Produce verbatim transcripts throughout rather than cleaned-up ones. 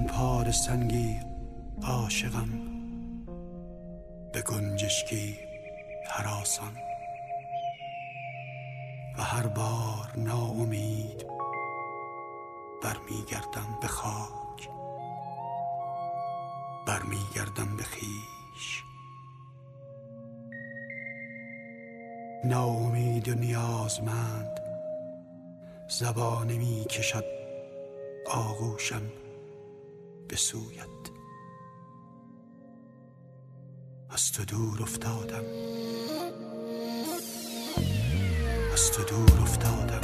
پار سنگی عاشقم، به گنجشکی هراسان، و هر بار ناامید برمیگردم به خاک، برمیگردم به خویش. ناامید و نیازمند زبانه می کشد آغوشم به سویت. از تو دور افتادم، از تو دور افتادم.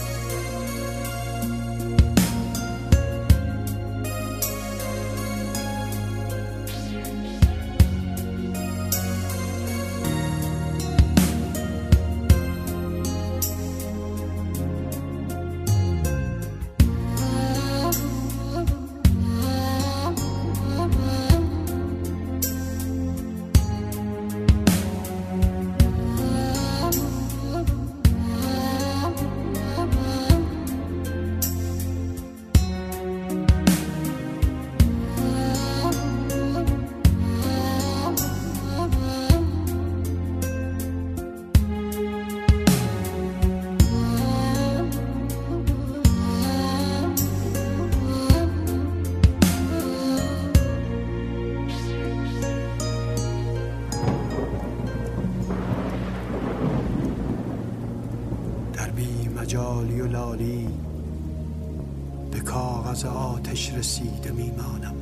مجالی و لالی به کاغذ آتش رسیده میمانم.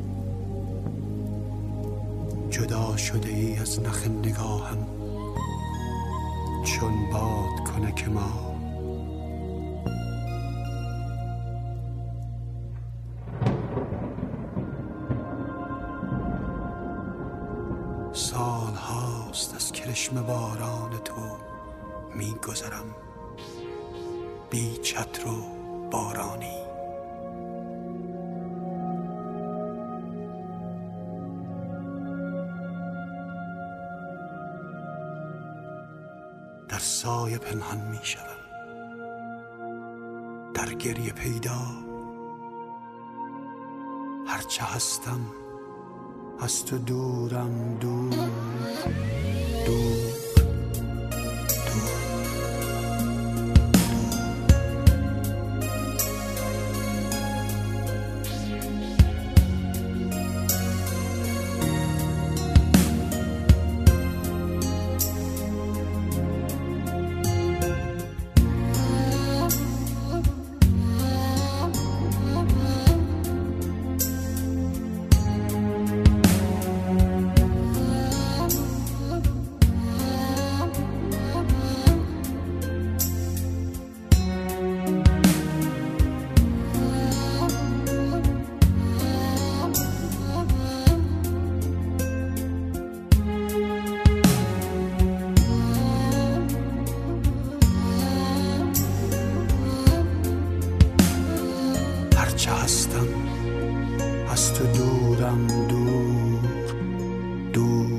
جدا شده ای از نخ نگاهم، چون باد کنک ما. سال هاست از کرشم باران تو میگذرم، بی چتر و بارانی. در سایه پنهان می شوم، در گریه پیدا. هرچه هستم از تو دورم، دور دور. هرچه هستم از تو دورم، دور دور.